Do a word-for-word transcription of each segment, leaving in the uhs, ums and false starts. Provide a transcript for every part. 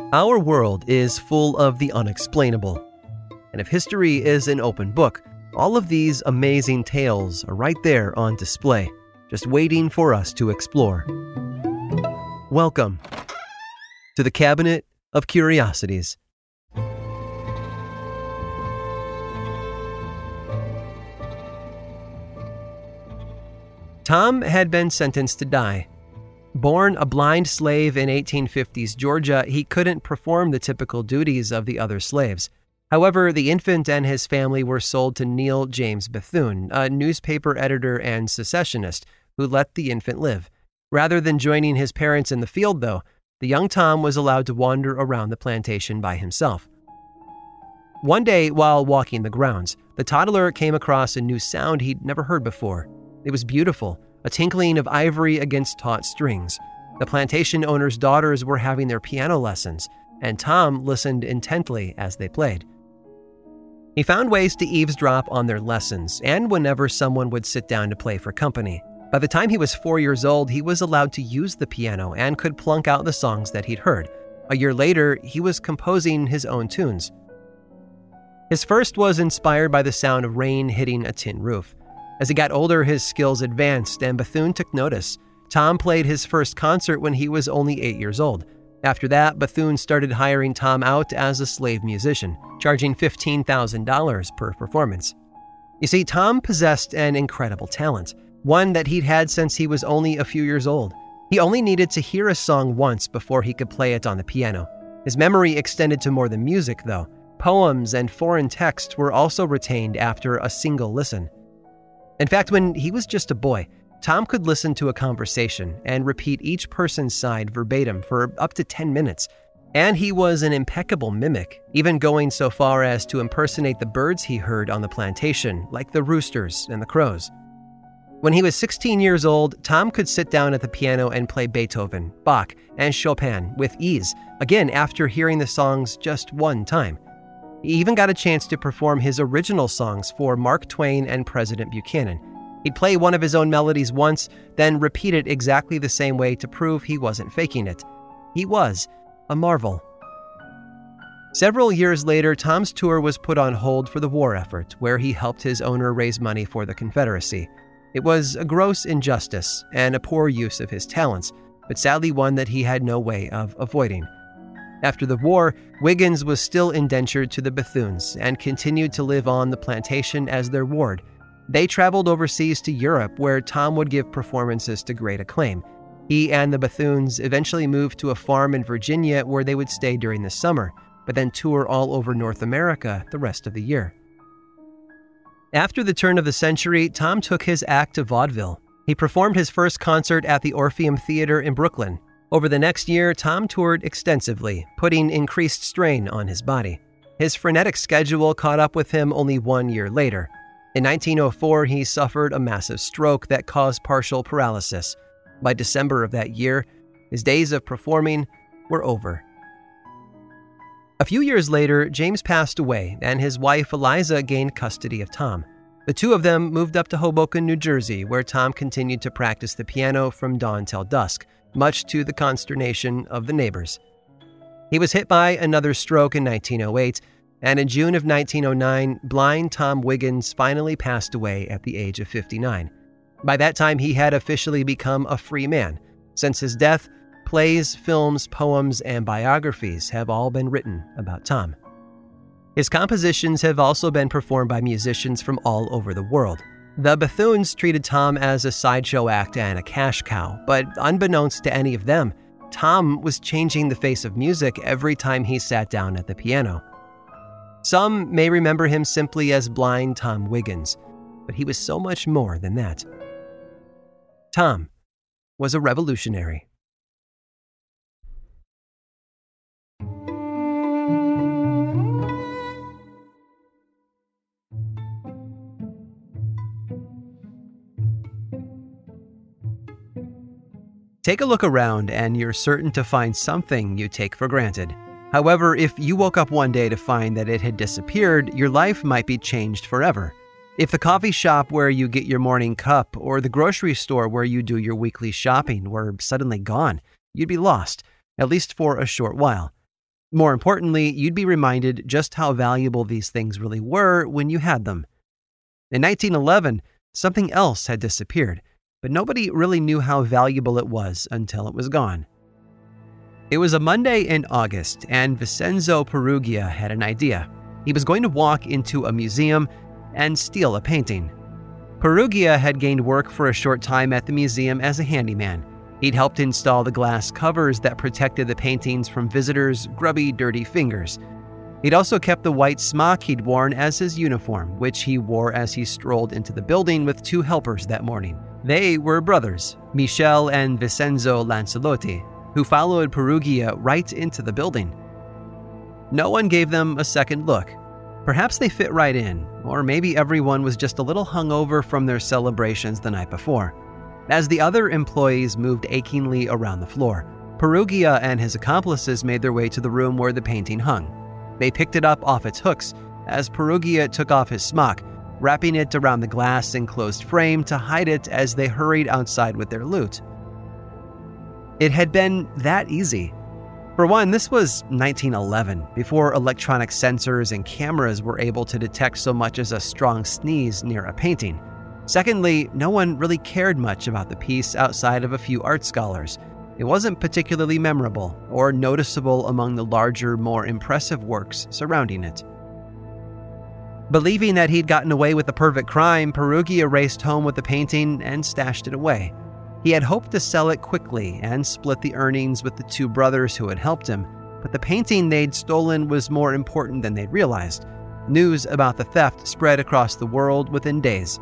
Our world is full of the unexplainable. And if history is an open book, all of these amazing tales are right there on display, just waiting for us to explore. Welcome to the Cabinet of Curiosities. Tom had been sentenced to die. Born a blind slave in eighteen fifties Georgia, he couldn't perform the typical duties of the other slaves. However, the infant and his family were sold to Neil James Bethune, a newspaper editor and secessionist, who let the infant live. Rather than joining his parents in the field, though, the young Tom was allowed to wander around the plantation by himself. One day, while walking the grounds, the toddler came across a new sound he'd never heard before. It was beautiful, a tinkling of ivory against taut strings. The plantation owner's daughters were having their piano lessons, and Tom listened intently as they played. He found ways to eavesdrop on their lessons, and whenever someone would sit down to play for company. By the time he was four years old, he was allowed to use the piano and could plunk out the songs that he'd heard. A year later, he was composing his own tunes. His first was inspired by the sound of rain hitting a tin roof. As he got older, his skills advanced, and Bethune took notice. Tom played his first concert when he was only eight years old. After that, Bethune started hiring Tom out as a slave musician, charging fifteen thousand dollars per performance. You see, Tom possessed an incredible talent, one that he'd had since he was only a few years old. He only needed to hear a song once before he could play it on the piano. His memory extended to more than music, though. Poems and foreign texts were also retained after a single listen. In fact, when he was just a boy, Tom could listen to a conversation and repeat each person's side verbatim for up to ten minutes. And he was an impeccable mimic, even going so far as to impersonate the birds he heard on the plantation, like the roosters and the crows. When he was sixteen years old, Tom could sit down at the piano and play Beethoven, Bach, and Chopin with ease, again after hearing the songs just one time. He even got a chance to perform his original songs for Mark Twain and President Buchanan. He'd play one of his own melodies once, then repeat it exactly the same way to prove he wasn't faking it. He was a marvel. Several years later, Tom's tour was put on hold for the war effort, where he helped his owner raise money for the Confederacy. It was a gross injustice and a poor use of his talents, but sadly one that he had no way of avoiding. After the war, Wiggins was still indentured to the Bethunes and continued to live on the plantation as their ward. They traveled overseas to Europe, where Tom would give performances to great acclaim. He and the Bethunes eventually moved to a farm in Virginia where they would stay during the summer, but then tour all over North America the rest of the year. After the turn of the century, Tom took his act to vaudeville. He performed his first concert at the Orpheum Theater in Brooklyn. Over the next year, Tom toured extensively, putting increased strain on his body. His frenetic schedule caught up with him only one year later. In nineteen oh four, he suffered a massive stroke that caused partial paralysis. By December of that year, his days of performing were over. A few years later, James passed away, and his wife Eliza gained custody of Tom. The two of them moved up to Hoboken, New Jersey, where Tom continued to practice the piano from dawn till dusk, much to the consternation of the neighbors. He was hit by another stroke in nineteen oh eight, and in June of nineteen oh nine, blind Tom Wiggins finally passed away at the age of fifty-nine. By that time, he had officially become a free man. Since his death, plays, films, poems, and biographies have all been written about Tom. His compositions have also been performed by musicians from all over the world. The Bethunes treated Tom as a sideshow act and a cash cow, but unbeknownst to any of them, Tom was changing the face of music every time he sat down at the piano. Some may remember him simply as blind Tom Wiggins, but he was so much more than that. Tom was a revolutionary. Take a look around and you're certain to find something you take for granted. However, if you woke up one day to find that it had disappeared, your life might be changed forever. If the coffee shop where you get your morning cup or the grocery store where you do your weekly shopping were suddenly gone, you'd be lost, at least for a short while. More importantly, you'd be reminded just how valuable these things really were when you had them. In nineteen eleven, something else had disappeared, but nobody really knew how valuable it was until it was gone. It was a Monday in August, and Vincenzo Peruggia had an idea. He was going to walk into a museum and steal a painting. Peruggia had gained work for a short time at the museum as a handyman. He'd helped install the glass covers that protected the paintings from visitors' grubby, dirty fingers. He'd also kept the white smock he'd worn as his uniform, which he wore as he strolled into the building with two helpers that morning. They were brothers, Michel and Vincenzo Lancelotti, who followed Peruggia right into the building. No one gave them a second look. Perhaps they fit right in, or maybe everyone was just a little hungover from their celebrations the night before. As the other employees moved achingly around the floor, Peruggia and his accomplices made their way to the room where the painting hung. They picked it up off its hooks as Peruggia took off his smock, wrapping it around the glass enclosed frame to hide it as they hurried outside with their loot. It had been that easy. For one, this was nineteen eleven, before electronic sensors and cameras were able to detect so much as a strong sneeze near a painting. Secondly, no one really cared much about the piece outside of a few art scholars. It wasn't particularly memorable or noticeable among the larger, more impressive works surrounding it. Believing that he'd gotten away with the perfect crime, Peruggia raced home with the painting and stashed it away. He had hoped to sell it quickly and split the earnings with the two brothers who had helped him, but the painting they'd stolen was more important than they'd realized. News about the theft spread across the world within days.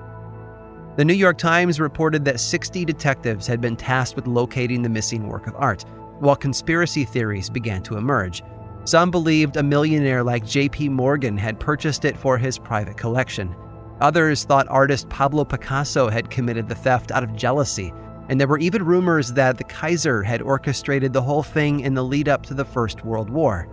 The New York Times reported that sixty detectives had been tasked with locating the missing work of art, while conspiracy theories began to emerge. Some believed a millionaire like J P Morgan had purchased it for his private collection. Others thought artist Pablo Picasso had committed the theft out of jealousy, and there were even rumors that the Kaiser had orchestrated the whole thing in the lead-up to the First World War.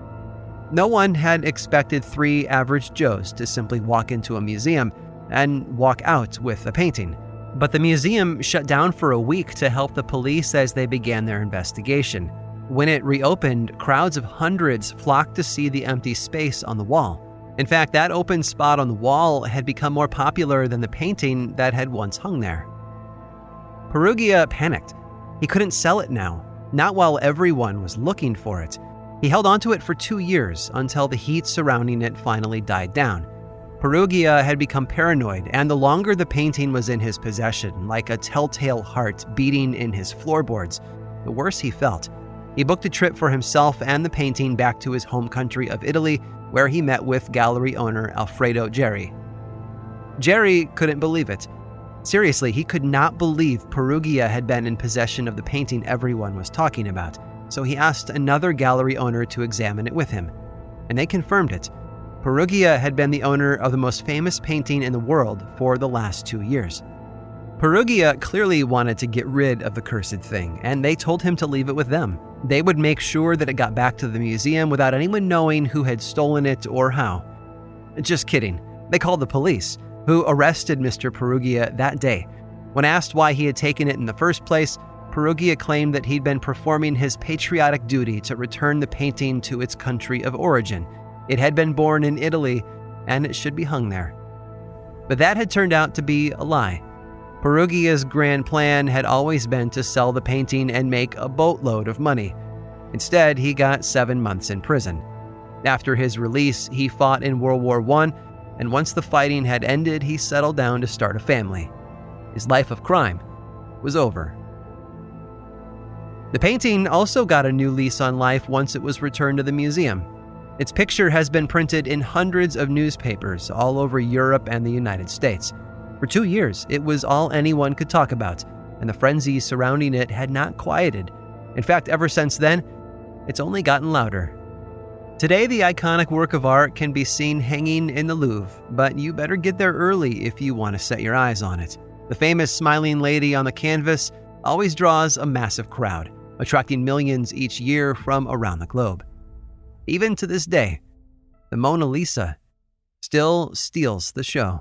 No one had expected three average Joes to simply walk into a museum and walk out with a painting. But the museum shut down for a week to help the police as they began their investigation. When it reopened, crowds of hundreds flocked to see the empty space on the wall. In fact, that open spot on the wall had become more popular than the painting that had once hung there. Peruggia panicked. He couldn't sell it now, not while everyone was looking for it. He held onto it for two years until the heat surrounding it finally died down. Peruggia had become paranoid, and the longer the painting was in his possession, like a telltale heart beating in his floorboards, the worse he felt. He booked a trip for himself and the painting back to his home country of Italy, where he met with gallery owner Alfredo Geri. Geri couldn't believe it. Seriously, he could not believe Peruggia had been in possession of the painting everyone was talking about, so he asked another gallery owner to examine it with him. And they confirmed it. Peruggia had been the owner of the most famous painting in the world for the last two years. Peruggia clearly wanted to get rid of the cursed thing, and they told him to leave it with them. They would make sure that it got back to the museum without anyone knowing who had stolen it or how. Just kidding. They called the police, who arrested Mister Peruggia that day. When asked why he had taken it in the first place, Peruggia claimed that he'd been performing his patriotic duty to return the painting to its country of origin. It had been born in Italy, and it should be hung there. But that had turned out to be a lie. Peruggia's grand plan had always been to sell the painting and make a boatload of money. Instead, he got seven months in prison. After his release, he fought in World War One, and once the fighting had ended, he settled down to start a family. His life of crime was over. The painting also got a new lease on life once it was returned to the museum. Its picture has been printed in hundreds of newspapers all over Europe and the United States. For two years, it was all anyone could talk about, and the frenzy surrounding it had not quieted. In fact, ever since then, it's only gotten louder. Today, the iconic work of art can be seen hanging in the Louvre, but you better get there early if you want to set your eyes on it. The famous smiling lady on the canvas always draws a massive crowd, attracting millions each year from around the globe. Even to this day, the Mona Lisa still steals the show.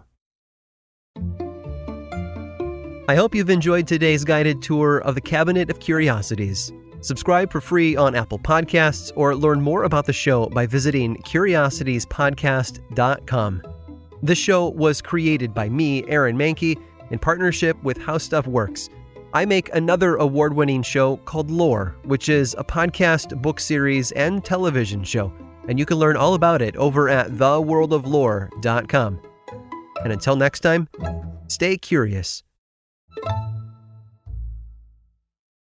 I hope you've enjoyed today's guided tour of the Cabinet of Curiosities. Subscribe for free on Apple Podcasts or learn more about the show by visiting curiosities podcast dot com. This show was created by me, Aaron Mahnke, in partnership with How Stuff Works. I make another award-winning show called Lore, which is a podcast, book series, and television show, and you can learn all about it over at the world of lore dot com. And until next time, stay curious.